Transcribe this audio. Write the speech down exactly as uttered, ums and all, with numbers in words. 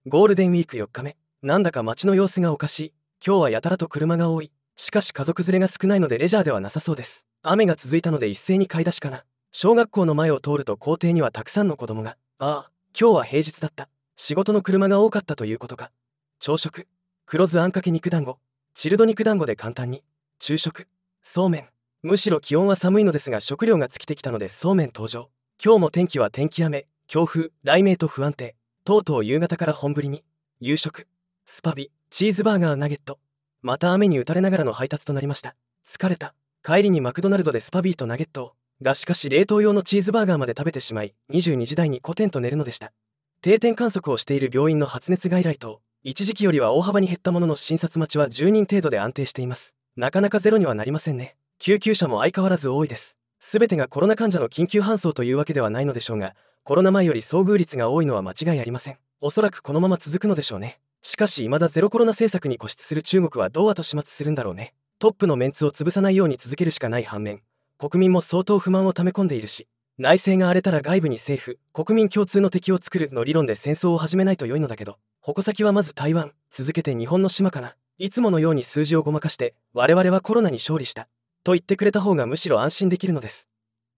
ゴールデンウィークよっかめ、なんだか街の様子がおかしい。今日はやたらと車が多い。しかし家族連れが少ないのでレジャーではなさそうです。雨が続いたので一斉に買い出しかな。小学校の前を通ると校庭にはたくさんの子供が。ああ、今日は平日だった。仕事の車が多かったということか。朝食、黒酢あんかけ肉団子、チルド肉団子で簡単に。昼食、そうめん。むしろ気温は寒いのですが食料が尽きてきたのでそうめん登場。今日も天気は天気雨、強風、雷鳴と不安定。とうとう夕方から本降りに。夕食、スパビ、チーズバーガーナゲット。また雨に打たれながらの配達となりました。疲れた。帰りにマクドナルドでスパビーとナゲットを。がしかし冷凍用のチーズバーガーまで食べてしまい、にじゅうにじ台にコテンと寝るのでした。定点観測をしている病院の発熱外来等、一時期よりは大幅に減ったものの診察待ちはじゅうにん程度で安定しています。なかなかゼロにはなりませんね。救急車も相変わらず多いです。すべてがコロナ患者の緊急搬送というわけではないのでしょうが、コロナ前より遭遇率が多いのは間違いありません。おそらくこのまま続くのでしょうね。しかし未だゼロコロナ政策に固執する中国はどう後始末するんだろうね。トップのメンツを潰さないように続けるしかない反面、国民も相当不満を溜め込んでいるし、内政が荒れたら外部に政府、国民共通の敵を作るの理論で戦争を始めないと良いのだけど、矛先はまず台湾、続けて日本の島かな。いつものように数字をごまかして、我々はコロナに勝利したと言ってくれた方がむしろ安心できるのです。